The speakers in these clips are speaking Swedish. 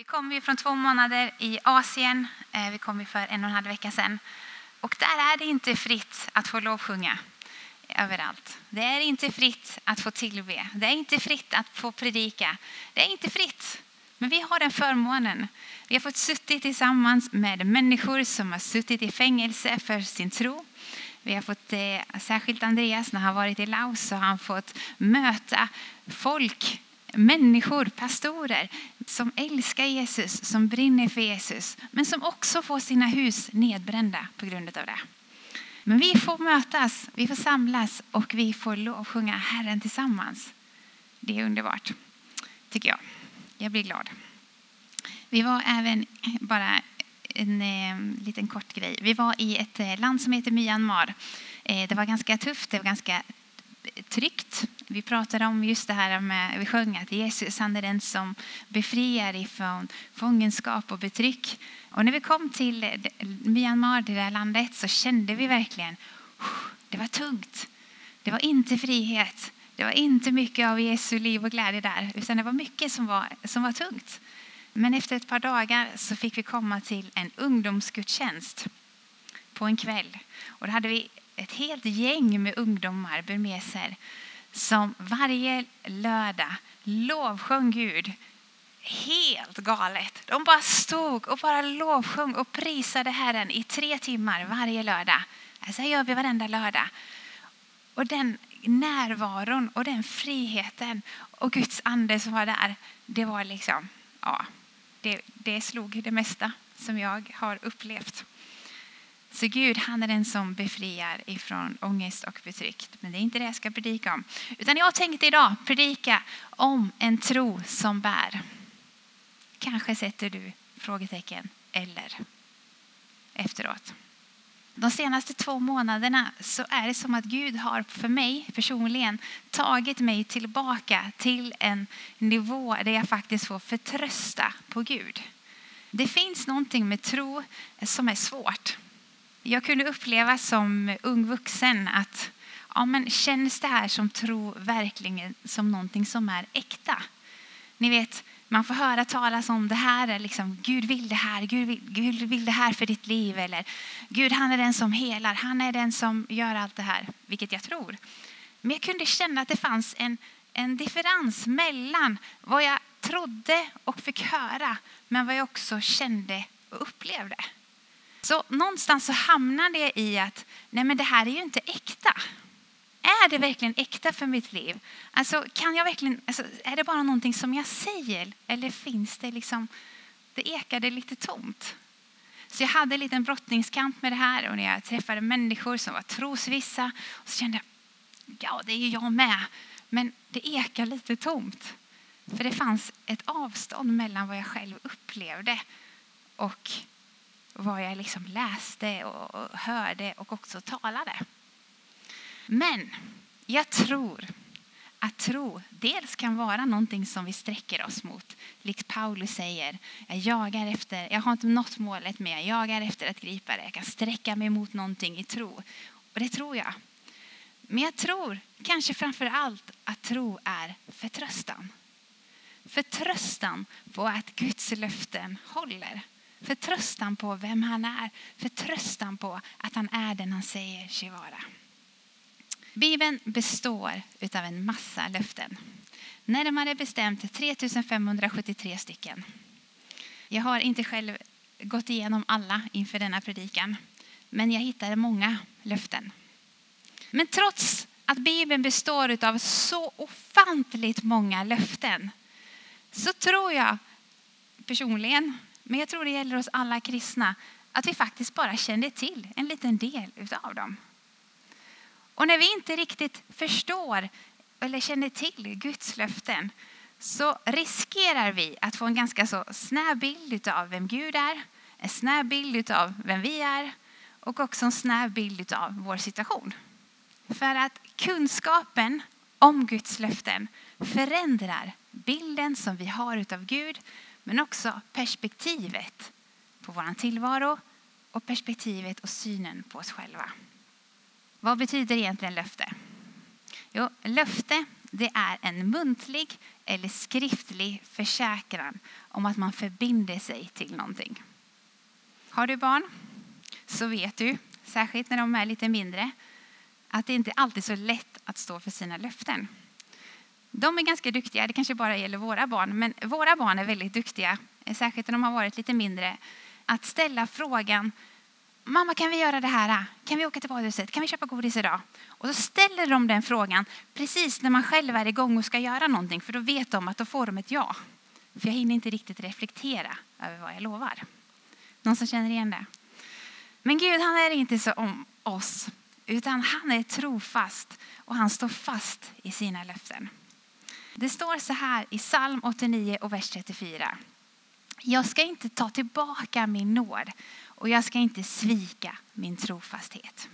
kom ju från 2 månader i Asien. Vi kom ju för 1,5 vecka sedan. Och där är det inte fritt att få lovsjunga överallt. Det är inte fritt att få tillbe. Det är inte fritt att få predika. Det är inte fritt. Men vi har den förmånen. Vi har fått suttit tillsammans med människor som har suttit i fängelse för sin tro. Vi har fått, särskilt Andreas, när han varit i Laos, så har han fått möta folk, människor, pastorer som älskar Jesus, som brinner för Jesus, men som också får sina hus nedbrända på grund av det. Men vi får mötas, vi får samlas och vi får lovsjunga Herren tillsammans. Det är underbart, tycker jag. Jag blir glad. Vi var även, bara en liten kort grej. Vi var i ett land som heter Myanmar. Det var ganska tufft, det var ganska tryggt. Vi pratade om just det här med, vi sjöng att Jesus, han är den som befriar ifrån fångenskap och betryck. Och när vi kom till Myanmar, det där landet, så kände vi verkligen, det var tungt. Det var inte frihet. Det var inte mycket av Jesu liv och glädje där, utan det var mycket som var tungt. Men efter ett par dagar så fick vi komma till en ungdomsgudstjänst på en kväll. Och då hade vi ett helt gäng med ungdomar, burmeser, som varje lördag lovsjöng Gud helt galet. De bara stod och bara lovsjöng och prisade Herren i 3 timmar varje lördag. Så här gör vi varenda lördag. Och den närvaron och den friheten och Guds ande som var där, det var liksom, ja, det slog det mesta som jag har upplevt. Så Gud, han är den som befriar ifrån ångest och betryck. Men det är inte det jag ska predika om. Utan jag tänkte idag predika om en tro som bär. Kanske sätter du frågetecken eller efteråt. De senaste 2 månaderna så är det som att Gud har för mig personligen tagit mig tillbaka till en nivå där jag faktiskt får förtrösta på Gud. Det finns någonting med tro som är svårt. Jag kunde uppleva som ung vuxen att men känns det här som tro verkligen som någonting som är äkta? Ni vet, man får höra talas om det här, är liksom, Gud vill det här, Gud vill det här för ditt liv. Eller Gud, han är den som helar, han är den som gör allt det här, vilket jag tror. Men jag kunde känna att det fanns en differens mellan vad jag trodde och fick höra, men vad jag också kände och upplevde. Så någonstans så hamnade jag i att nej, men det här är ju inte äkta. Är det verkligen äkta för mitt liv? Alltså, kan jag verkligen, är det bara någonting som jag säger? Eller finns det liksom, det ekade lite tomt. Så jag hade en liten brottningskamp med det här. Och när jag träffade människor som var trosvissa. Och så kände jag, ja det är ju jag med. Men det ekar lite tomt. För det fanns ett avstånd mellan vad jag själv upplevde. Och vad jag liksom läste och hörde och också talade. Men jag tror att tro dels kan vara någonting som vi sträcker oss mot. Likt Paulus säger, jag har inte nått målet med, jag jagar efter att gripa det. Jag kan sträcka mig mot någonting i tro. Och det tror jag. Men jag tror kanske framför allt att tro är förtröstan. Förtröstan på att Guds löften håller. Förtröstan på vem han är. Förtröstan på att han är den han säger sig vara. Bibeln består utav en massa löften. Närmare bestämt 3573 stycken. Jag har inte själv gått igenom alla inför denna predikan. Men jag hittade många löften. Men trots att Bibeln består utav så ofantligt många löften. Så tror jag personligen, men jag tror det gäller oss alla kristna, att vi faktiskt bara kände till en liten del utav dem. Och när vi inte riktigt förstår eller känner till Guds löften så riskerar vi att få en ganska så snäv bild av vem Gud är, en snäv bild av vem vi är och också en snäv bild av vår situation. För att kunskapen om Guds löften förändrar bilden som vi har utav Gud, men också perspektivet på vår tillvaro och perspektivet och synen på oss själva. Vad betyder egentligen löfte? Jo, löfte, det är en muntlig eller skriftlig försäkran om att man förbinder sig till någonting. Har du barn så vet du, särskilt när de är lite mindre, att det inte alltid är så lätt att stå för sina löften. De är ganska duktiga, det kanske bara gäller våra barn, men våra barn är väldigt duktiga, särskilt när de har varit lite mindre, att ställa frågan: mamma, kan vi göra det här? Kan vi åka till badhuset? Kan vi köpa godis idag? Och så ställer de den frågan precis när man själv är igång och ska göra någonting, för då vet de att då får de ett ja. För jag hinner inte riktigt reflektera över vad jag lovar. Någon som känner igen det? Men Gud, han är inte så om oss, utan han är trofast och han står fast i sina löften. Det står så här i psalm 89 och vers 34. Jag ska inte ta tillbaka min nåd och jag ska inte svika min trofasthet.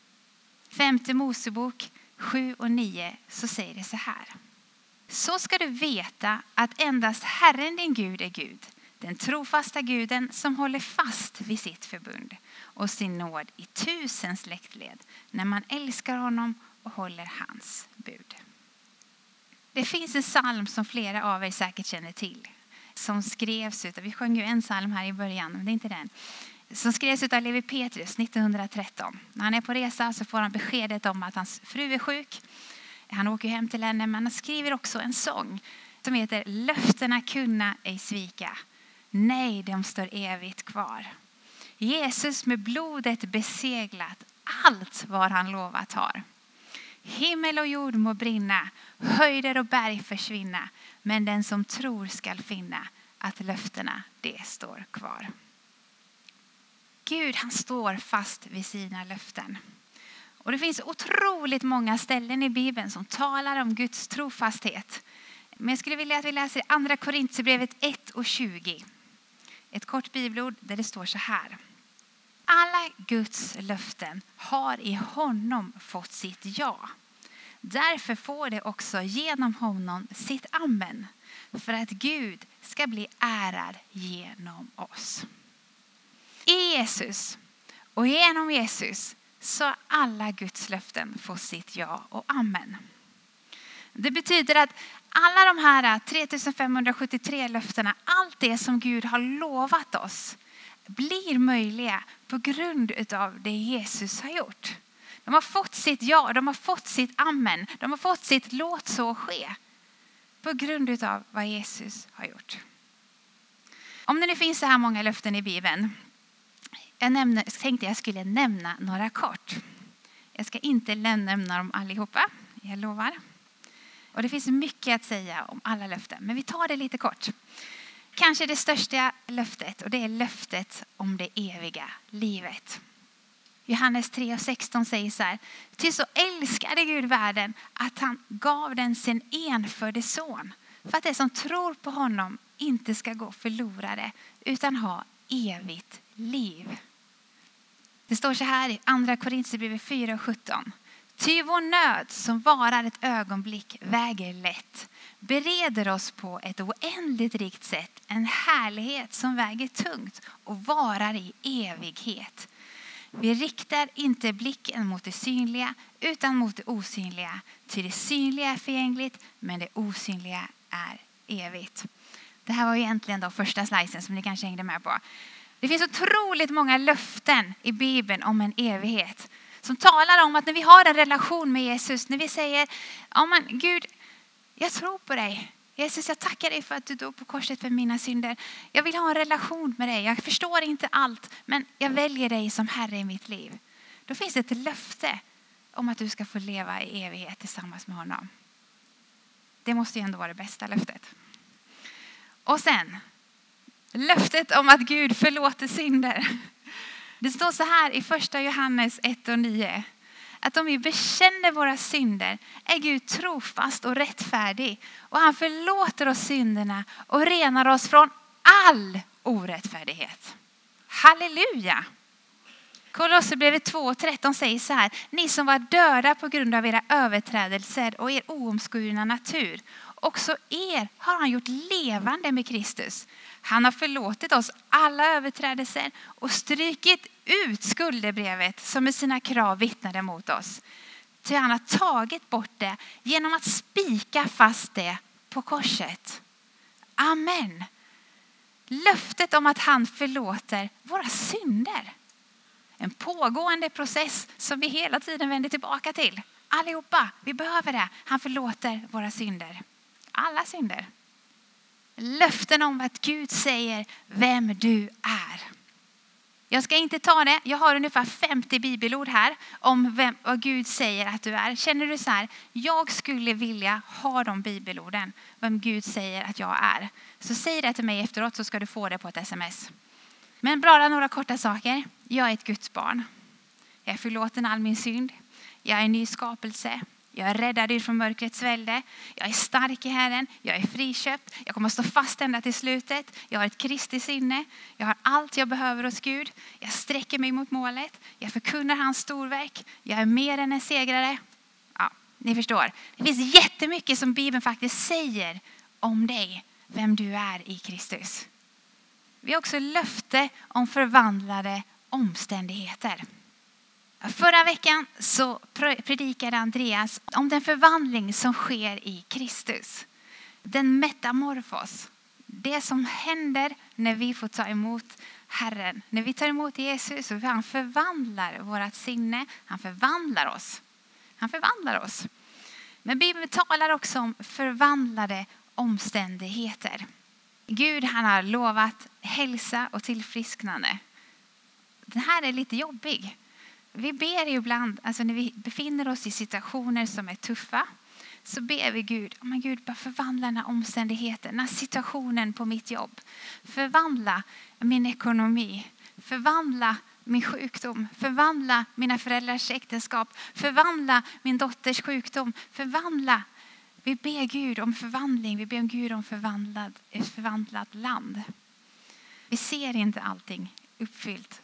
5:e Mosebok 7 och 9 så säger det så här. Så ska du veta att endast Herren din Gud är Gud. Den trofasta guden som håller fast vid sitt förbund och sin nåd i 1000 släktled när man älskar honom och håller hans bud. Det finns en psalm som flera av er säkert känner till. Som skrevs vi sjöng ju en psalm här i början, men det är inte den. Som skrevs av Levi Petrus 1913. När han är på resa så får han beskedet om att hans fru är sjuk. Han åker hem till henne, men han skriver också en sång som heter Löftena kunna ej svika. Nej, de står evigt kvar. Jesus med blodet beseglat allt vad han lovat har. Himmel och jord må brinna, höjder och berg försvinna, men den som tror skall finna att löftena det står kvar. Gud, han står fast vid sina löften. Och det finns otroligt många ställen i Bibeln som talar om Guds trofasthet. Men jag skulle vilja att vi läser andra Korinthierbrevet 1 och 20. Ett kort bibelord där det står så här. Alla Guds löften har i honom fått sitt ja. Därför får det också genom honom sitt amen. För att Gud ska bli ärad genom oss. I Jesus och genom Jesus så har alla Guds löften fått sitt ja och amen. Det betyder att alla de här 3573 löftena, allt det som Gud har lovat oss, blir möjliga på grund av det Jesus har gjort. De har fått sitt ja, de har fått sitt amen, de har fått sitt låt så ske på grund av vad Jesus har gjort. Om det nu finns så här många löften i Bibeln, jag tänkte jag skulle nämna några kort. Jag ska inte nämna dem allihopa, jag lovar. Och det finns mycket att säga om alla löften, men vi tar det lite kort. Kanske det största löftet, och det är löftet om det eviga livet. Johannes 3:16 säger så här. Till så älskade Gud världen att han gav den sin enfödde son. För att det som tror på honom inte ska gå förlorade utan ha evigt liv. Det står så här i andra Korinthierbrevet 4:17. Ty vår nöd som varar ett ögonblick väger lätt. Bereder oss på ett oändligt rikt sätt en härlighet som väger tungt och varar i evighet. Vi riktar inte blicken mot det synliga utan mot det osynliga. Ty det synliga är förgängligt men det osynliga är evigt. Det här var egentligen då första sliden som ni kanske hängde med på. Det finns otroligt många löften i Bibeln om en evighet. Som talar om att när vi har en relation med Jesus, när vi säger, ja men Gud, jag tror på dig. Jesus, jag tackar dig för att du dog på korset för mina synder. Jag vill ha en relation med dig. Jag förstår inte allt, men jag väljer dig som Herre i mitt liv. Då finns det ett löfte om att du ska få leva i evighet tillsammans med honom. Det måste ju ändå vara det bästa löftet. Och sen, löftet om att Gud förlåter synder. Det står så här i första Johannes 1 och 9. Att om vi bekänner våra synder är Gud trofast och rättfärdig. Och han förlåter oss synderna och renar oss från all orättfärdighet. Halleluja! Kolosserbrevet 2:13 säger så här. Ni som var döda på grund av era överträdelser och er oomskurna natur. Också er har han gjort levande med Kristus. Han har förlåtit oss alla överträdelser och strykit ut skuldebrevet som med sina krav vittnade mot oss. Ty han har tagit bort det genom att spika fast det på korset. Amen. Löftet om att han förlåter våra synder. En pågående process som vi hela tiden vänder tillbaka till. Allihopa, vi behöver det. Han förlåter våra synder. Alla synder. Löften om att Gud säger vem du är. Jag ska inte ta det. Jag har ungefär 50 bibelord här om vad Gud säger att du är. Känner du så här? Jag skulle vilja ha de bibelorden. Vem Gud säger att jag är. Så säg det till mig efteråt så ska du få det på ett sms. Men bara några korta saker. Jag är ett Guds barn. Jag är förlåten all min synd. Jag är en ny skapelse. Jag är räddad ut från mörkrets välde. Jag är stark i Herren. Jag är friköpt. Jag kommer att stå fast ända till slutet. Jag har ett Kristi sinne. Jag har allt jag behöver hos Gud. Jag sträcker mig mot målet. Jag förkunnar hans storverk. Jag är mer än en segrare. Ja, ni förstår. Det finns jättemycket som Bibeln faktiskt säger om dig. Vem du är i Kristus. Vi har också löfte om förvandlade omständigheter. Förra veckan så predikade Andreas om den förvandling som sker i Kristus. Den metamorfos. Det som händer när vi får ta emot Herren. När vi tar emot Jesus så han förvandlar vårat sinne. Han förvandlar oss. Han förvandlar oss. Men Bibeln talar också om förvandlade omständigheter. Gud han har lovat hälsa och tillfrisknande. Den här är lite jobbig. Vi ber ibland, alltså när vi befinner oss i situationer som är tuffa. Så ber vi Gud, men Gud bara förvandla den här omständigheten, den här situationen på mitt jobb. Förvandla min ekonomi, förvandla min sjukdom, förvandla mina föräldrars äktenskap, förvandla min dotters sjukdom, förvandla. Vi ber Gud om förvandling, vi ber om Gud om ett förvandlat land. Vi ser inte allting uppfyllt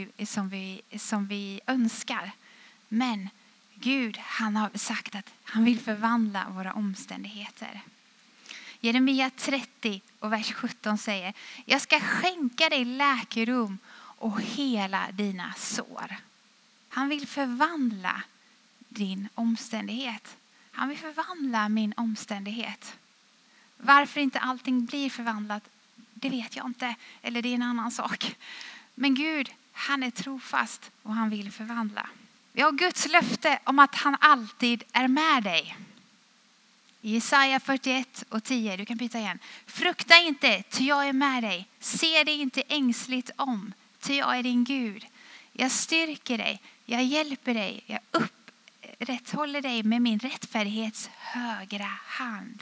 som vi önskar. Men Gud han har sagt att han vill förvandla våra omständigheter. Jeremia 30 och vers 17 säger: jag ska skänka dig läkedom och hela dina sår. Han vill förvandla din omständighet. Han vill förvandla min omständighet. Varför inte allting blir förvandlat, det vet jag inte. Eller det är en annan sak. Men Gud, han är trofast och han vill förvandla. Vi har Guds löfte om att han alltid är med dig. I Jesaja 41 och 10, du kan byta igen. Frukta inte, ty jag är med dig. Se dig inte ängsligt om, ty jag är din Gud. Jag styrker dig, jag hjälper dig, jag upprätthåller dig med min rättfärdighets högra hand.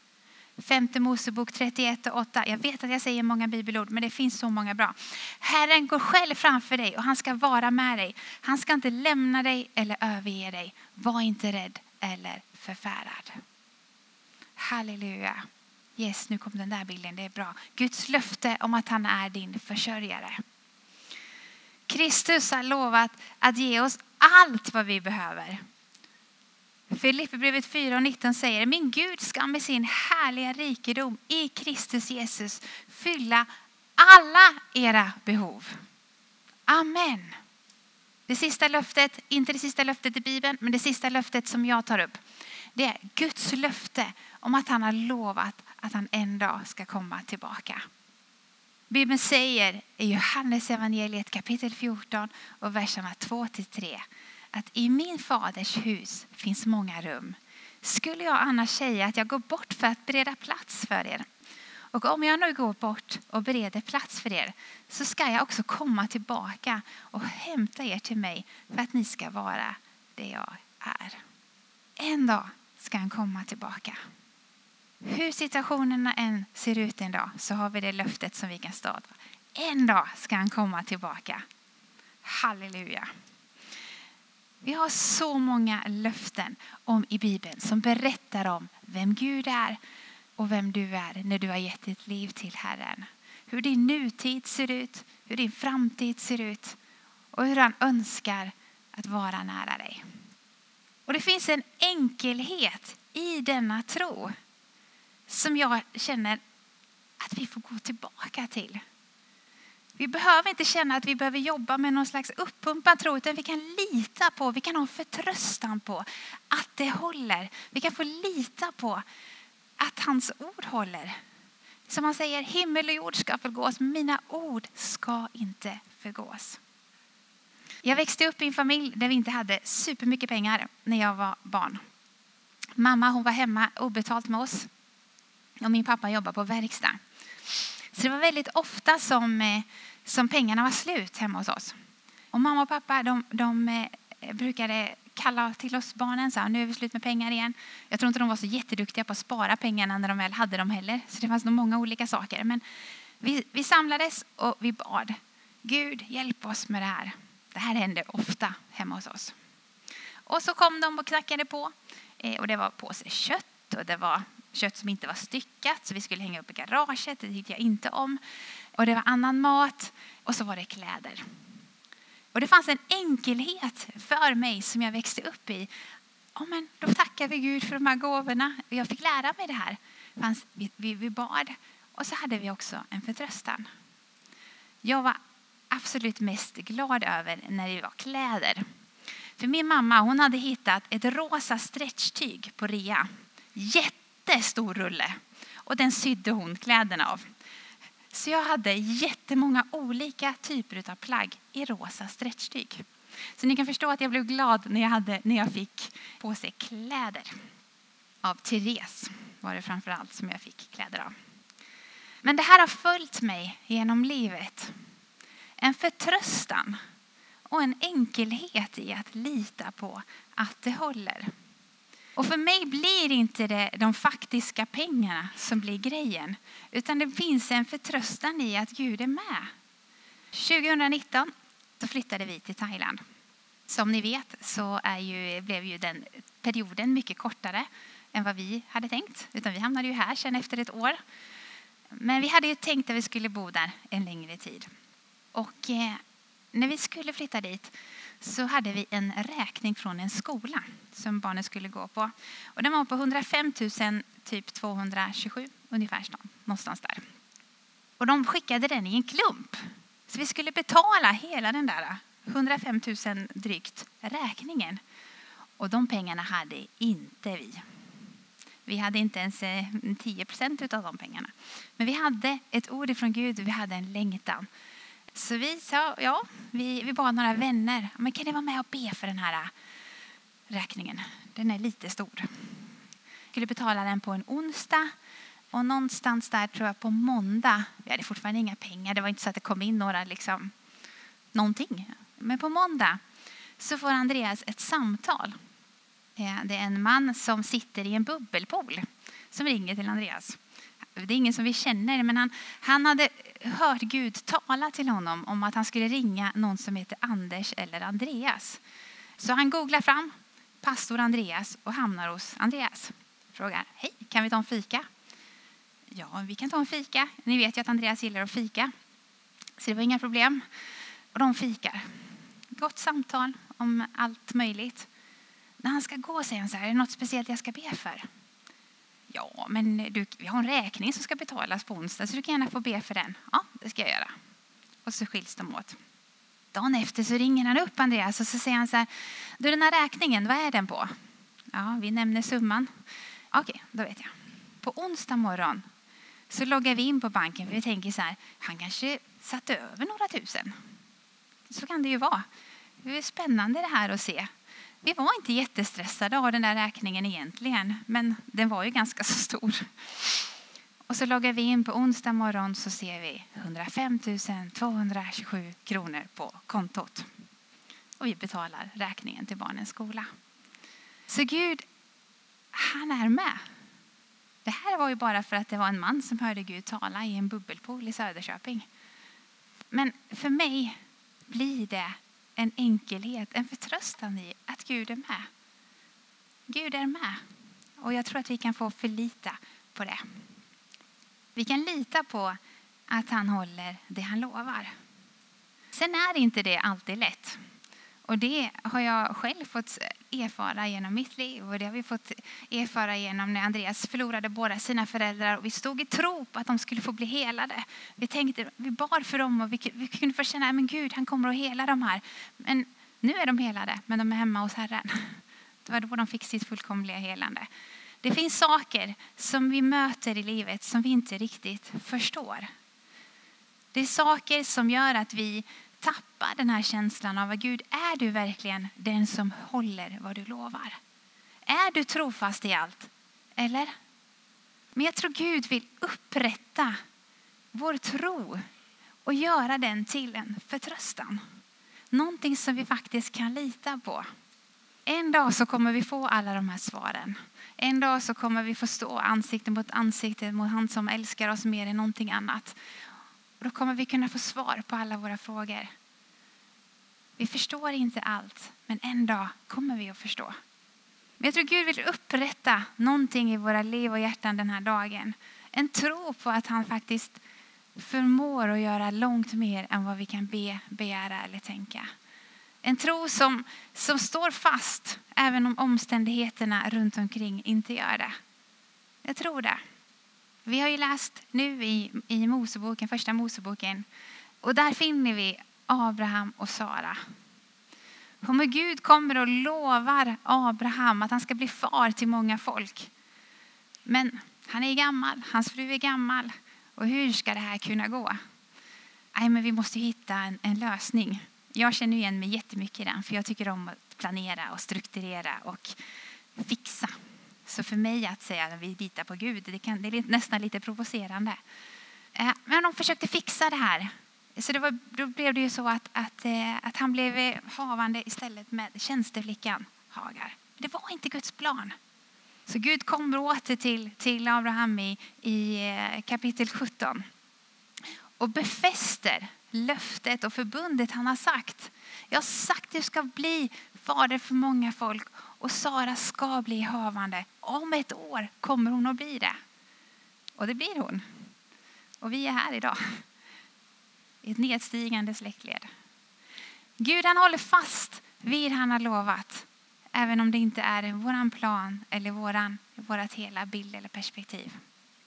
5 Mosebok 31 och 8. Jag vet att jag säger många bibelord, men det finns så många bra. Herren går själv framför dig och han ska vara med dig. Han ska inte lämna dig eller överge dig. Var inte rädd eller förfärad. Halleluja. Yes, nu kom den där bilden, det är bra. Guds löfte om att han är din försörjare. Kristus har lovat att ge oss allt vad vi behöver. Filipperbrevet 4:19 säger: min Gud ska med sin härliga rikedom i Kristus Jesus fylla alla era behov. Amen. Det sista löftet, inte det sista löftet i Bibeln, men det sista löftet som jag tar upp. Det är Guds löfte om att han har lovat att han en dag ska komma tillbaka. Bibeln säger i Johannes evangeliet kapitel 14 och verserna 2-3 att i min faders hus finns många rum. Skulle jag annars säga att jag går bort för att bereda plats för er? Och om jag nu går bort och bereder plats för er, så ska jag också komma tillbaka och hämta er till mig för att ni ska vara det jag är. En dag ska han komma tillbaka. Hur situationerna än ser ut en dag, så har vi det löftet som vi kan stå på. En dag ska han komma tillbaka. Halleluja. Vi har så många löften i Bibeln som berättar om vem Gud är och vem du är när du har gett ditt liv till Herren. Hur din nutid ser ut, hur din framtid ser ut och hur han önskar att vara nära dig. Och det finns en enkelhet i denna tro som jag känner att vi får gå tillbaka till. Vi behöver inte känna att vi behöver jobba med någon slags uppumpad tro, utan vi kan lita på, vi kan ha förtröstan på att det håller. Vi kan få lita på att hans ord håller. Som han säger, himmel och jord ska förgås, men mina ord ska inte förgås. Jag växte upp i en familj där vi inte hade supermycket pengar när jag var barn. Mamma, hon var hemma obetalt med oss och min pappa jobbade på verkstad. Så det var väldigt ofta som pengarna var slut hemma hos oss. Och mamma och pappa de brukade kalla till oss barnen och sa, nu är vi slut med pengar igen. Jag tror inte de var så jätteduktiga på att spara pengarna när de väl hade dem heller. Så det fanns nog många olika saker. Men vi samlades och vi bad. Gud, hjälp oss med det här. Det här hände ofta hemma hos oss. Och så kom de och knackade på. Och det var påse kött och det var kött som inte var styckat. Så vi skulle hänga upp i garaget, det tyckte jag inte om. Och det var annan mat och så var det kläder. Och det fanns en enkelhet för mig som jag växte upp i. Men då tackar vi Gud för de här gåvorna. Jag fick lära mig det här. Vi bad och så hade vi också en förtröstan. Jag var absolut mest glad över när det var kläder. För min mamma, hon hade hittat ett rosa stretchtyg på rea. Jättestor rulle. Och den sydde hon kläderna av. Så jag hade jättemånga olika typer av plagg i rosa stretchtyg. Så ni kan förstå att jag blev glad när jag fick på sig kläder. Av Therese var det framförallt som jag fick kläder av. Men det här har följt mig genom livet. En förtröstan och en enkelhet i att lita på att det håller. Och för mig blir inte det de faktiska pengarna som blir grejen. Utan det finns en förtröstan i att Gud är med. 2019 så flyttade vi till Thailand. Som ni vet så blev ju den perioden mycket kortare än vad vi hade tänkt. Utan vi hamnade ju här sen efter ett år. Men vi hade ju tänkt att vi skulle bo där en längre tid. Och när vi skulle flytta dit så hade vi en räkning från en skola som barnen skulle gå på. Och den var på 105 000, typ 227 ungefär, någonstans där. Och de skickade den i en klump. Så vi skulle betala hela den där 105 000 drygt räkningen. Och de pengarna hade inte vi. Vi hade inte ens 10% av de pengarna. Men vi hade ett ord från Gud och vi hade en längtan. Så vi sa, vi bad några vänner. Men kan ni vara med och be för den här räkningen? Den är lite stor. Vi skulle betala den på en onsdag. Och någonstans där tror jag på måndag. Vi hade fortfarande inga pengar. Det var inte så att det kom in någonting. Men på måndag så får Andreas ett samtal. Det är en man som sitter i en bubbelpool som ringer till Andreas. Det är ingen som vi känner, men han hade hört Gud tala till honom om att han skulle ringa någon som heter Anders eller Andreas. Så han googlar fram pastor Andreas och hamnar hos Andreas. Frågar, hej, kan vi ta en fika? Ja, vi kan ta en fika. Ni vet ju att Andreas gillar att fika. Så det var inga problem. Och de fikar. Gott samtal om allt möjligt. När han ska gå säger han så här, är det något speciellt jag ska be för? Ja, men vi har en räkning som ska betalas på onsdag så du kan gärna få be för den. Ja, det ska jag göra. Och så skiljs de åt. Dagen efter så ringer han upp Andreas och så säger han så här, du, den här räkningen, vad är den på? Ja, vi nämner summan. Okej, då vet jag. På onsdag morgon så loggar vi in på banken för vi tänker så här, han kanske satte över några tusen. Så kan det ju vara. Det är spännande det här att se. Vi var inte jättestressade av den där räkningen egentligen, men den var ju ganska så stor. Och så loggar vi in på onsdag morgon så ser vi 105 227 kronor på kontot. Och vi betalar räkningen till barnens skola. Så Gud, han är med. Det här var ju bara för att det var en man som hörde Gud tala i en bubbelpool i Söderköping. Men för mig blir det en enkelhet, en förtröstan i att Gud är med. Gud är med. Och jag tror att vi kan få förlita på det. Vi kan lita på att han håller det han lovar. Sen är inte det alltid lätt. Och det har jag själv fått erfara genom mitt liv. Och det har vi fått erfara genom när Andreas förlorade båda sina föräldrar. Och vi stod i tro på att de skulle få bli helade. Vi bar för dem och vi kunde få känna att Gud, han kommer att hela de här. Men nu är de helade, men de är hemma hos Herren. Det var då de fick sitt fullkomliga helande. Det finns saker som vi möter i livet som vi inte riktigt förstår. Det är saker som gör att vi tappar den här känslan av att Gud, är du verkligen den som håller vad du lovar? Är du trofast i allt? Eller? Men jag tror Gud vill upprätta vår tro och göra den till en förtröstan. Någonting som vi faktiskt kan lita på. En dag så kommer vi få alla de här svaren. En dag så kommer vi få stå ansikte mot han som älskar oss mer än någonting annat. Och då kommer vi kunna få svar på alla våra frågor. Vi förstår inte allt, men en dag kommer vi att förstå. Men jag tror Gud vill upprätta någonting i våra liv och hjärtan den här dagen. En tro på att han faktiskt förmår att göra långt mer än vad vi kan begära eller tänka. En tro som står fast även om omständigheterna runt omkring inte gör det. Jag tror det. Vi har ju läst nu i Moseboken, första Moseboken. Och där finner vi Abraham och Sara. Om Gud kommer och lovar Abraham att han ska bli far till många folk. Men han är gammal, hans fru är gammal. Och hur ska det här kunna gå? Nej, men vi måste hitta en lösning. Jag känner igen mig jättemycket i den. För jag tycker om att planera och strukturera och fixa. Så för mig att säga att vi litar på Gud, det är nästan lite provocerande. Men de försökte fixa det här. Så då blev det ju så att han blev havande istället med tjänsteflickan Hagar. Det var inte Guds plan. Så Gud kommer åter till Abraham i kapitel 17. Och befäster löftet och förbundet han har sagt. Jag har sagt att du ska bli fader för många folk. Och Sara ska bli havande. Om ett år kommer hon att bli det. Och det blir hon. Och vi är här idag. I ett nedstigande släktled. Gud, han håller fast vid han har lovat. Även om det inte är våran plan eller vårat hela bild eller perspektiv.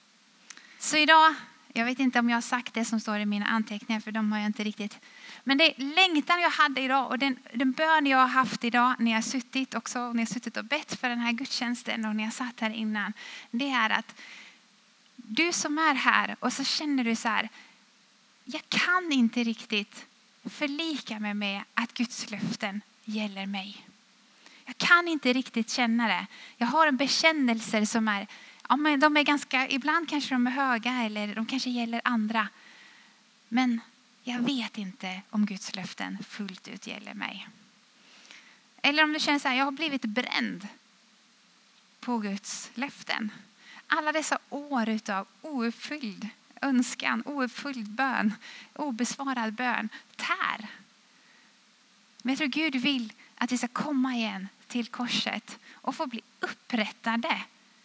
Så idag, jag vet inte om jag har sagt det som står i mina anteckningar, för de har jag inte riktigt. Men det längtan jag hade idag och den bön jag har haft idag när jag suttit och bett för den här gudstjänsten och när jag satt här innan. Det är att du som är här och så känner du så här, jag kan inte riktigt förlika mig med att Guds löften gäller mig. Jag kan inte riktigt känna det. Jag har en bekännelse som är, men de är ganska, ibland kanske de är höga eller de kanske gäller andra. Men jag vet inte om Guds löften fullt ut gäller mig. Eller om du känner så här, jag har blivit bränd på Guds löften. Alla dessa år utav ouppfylld önskan, ouppfylld bön, obesvarad bön, tär. Men jag tror Gud vill att vi ska komma igen till korset och få bli upprättade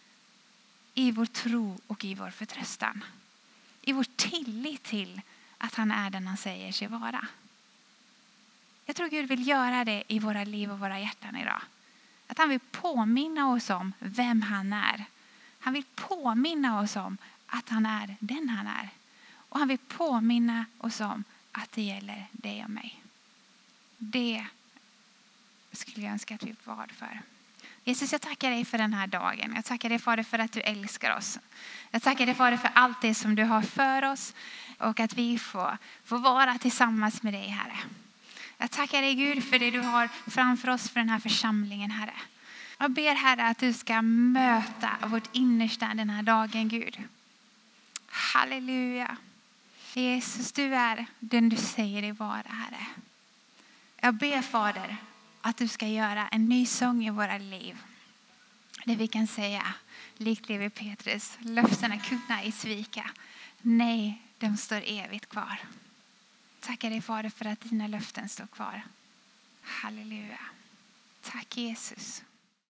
i vår tro och i vår förtröstan. I vår tillit till att han är den han säger sig vara. Jag tror Gud vill göra det i våra liv och våra hjärtan idag. Att han vill påminna oss om vem han är. Han vill påminna oss om att han är den han är. Och han vill påminna oss om att det gäller dig och mig. Det skulle jag önska att vi var för. Jesus, jag tackar dig för den här dagen. Jag tackar dig, Fader, för att du älskar oss. Jag tackar dig, Fader, för allt det som du har för oss. Och att vi får vara tillsammans med dig, Herre. Jag tackar dig, Gud, för det du har framför oss för den här församlingen, Herre. Jag ber, Herre, att du ska möta vårt innersta den här dagen, Gud. Halleluja. Jesus, du är den du säger dig vara, Herre. Jag ber, Fader, att du ska göra en ny sång i våra liv. Där vi kan säga, likt Levi Petrus, löftena kunna i svika. Nej, de står evigt kvar. Tackar dig, Fader, för att dina löften står kvar. Halleluja. Tack, Jesus.